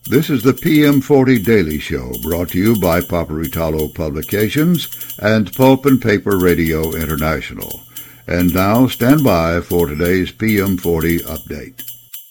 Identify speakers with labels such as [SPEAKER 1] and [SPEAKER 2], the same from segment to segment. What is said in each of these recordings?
[SPEAKER 1] This is the PM40 Daily Show, brought to you by Paperitalo Publications and Pulp and Paper Radio International. And now, stand by for today's PM40 update.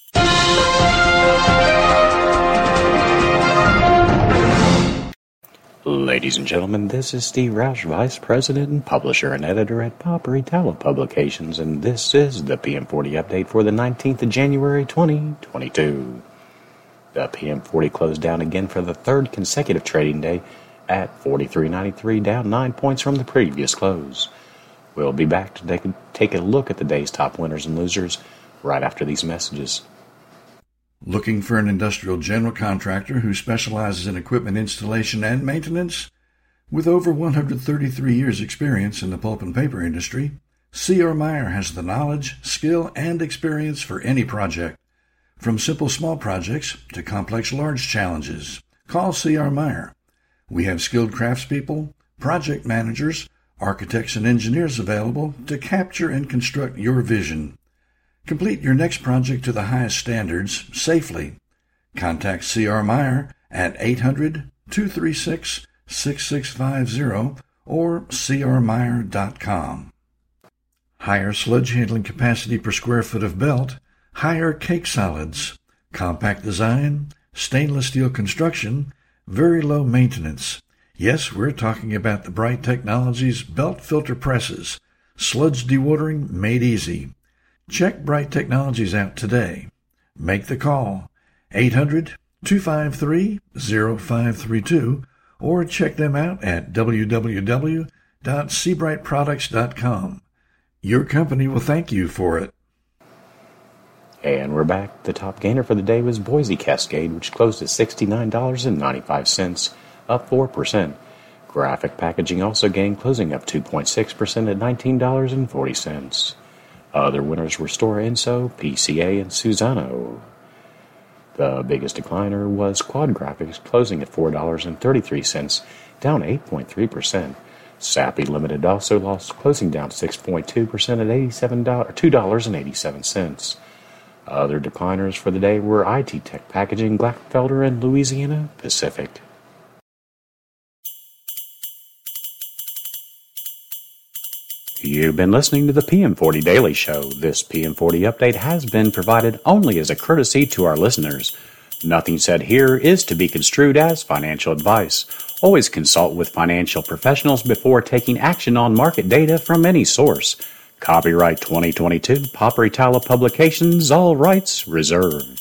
[SPEAKER 2] Ladies and gentlemen, this is Steve Roush, Vice President and Publisher and Editor at Paperitalo Publications, and this is the PM40 update for the 19th of January, 2022. The PM40 closed down again for the third consecutive trading day at 43.93, down 9 points from the previous close. We'll be back to take a look at the day's top winners and losers right after these messages.
[SPEAKER 3] Looking for an industrial general contractor who specializes in equipment installation and maintenance? With over 133 years' experience in the pulp and paper industry, C.R. Meyer has the knowledge, skill, and experience for any project. From simple small projects to complex large challenges, call C.R. Meyer. We have skilled craftspeople, project managers, architects, and engineers available to capture and construct your vision. Complete your next project to the highest standards safely. Contact C.R. Meyer at 800-236-6650 or crmeyer.com. Higher sludge handling capacity per square foot of belt. Higher cake solids, compact design, stainless steel construction, very low maintenance. Yes, we're talking about the Bright Technologies belt filter presses, sludge dewatering made easy. Check Bright Technologies out today. Make the call, 800-253-0532, or check them out at www.cbrightproducts.com. Your company will thank you for it.
[SPEAKER 2] And we're back. The top gainer for the day was Boise Cascade, which closed at $69.95, up 4%. Graphic Packaging also gained, closing up 2.6% at $19.40. Other winners were Stora Enso, PCA, and Suzano. The biggest decliner was Quad Graphics, closing at $4.33, down 8.3%. Sappi Limited also lost, closing down 6.2% at $2.87. Other decliners for the day were IT Tech Packaging, Glatfelter, and Louisiana Pacific. You've been listening to the PM40 Daily Show. This PM40 update has been provided only as a courtesy to our listeners. Nothing said here is to be construed as financial advice. Always consult with financial professionals before taking action on market data from any source. Copyright 2022, Paperitalo Publications, all rights reserved.